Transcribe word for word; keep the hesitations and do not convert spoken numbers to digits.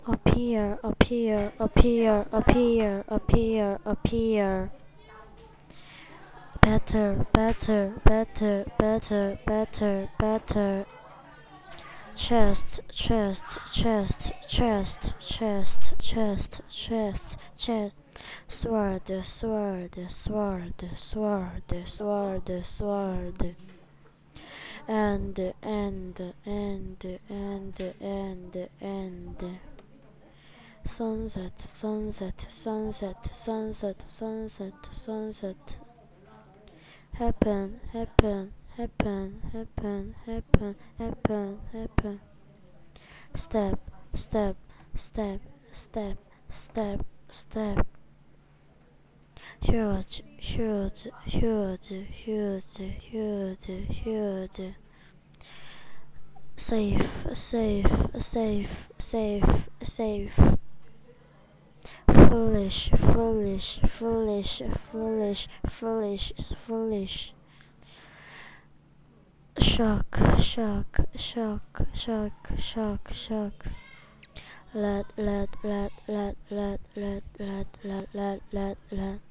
appear, appear, appear, appear, appear, appear. Better, better, better, better, better, better. Chest, chest, chest, chest, chest, chest, chest, chest. Sword, sword, sword, sword, sword, sword. And, and, and, and, and, and. Sunset, sunset, sunset, sunset, sunset, sunset. Happen, happen, happen, happen, happen, happen, happen. Step, step, step, step, step, step. Huge, huge, huge, huge, huge, huge. Safe, safe, safe, safe, safe. Foolish, foolish, foolish, foolish, foolish, foolish. Shock, shock, shock, shock, shock, shock. Let, let, let, let, let, let, let, let, let, let, let.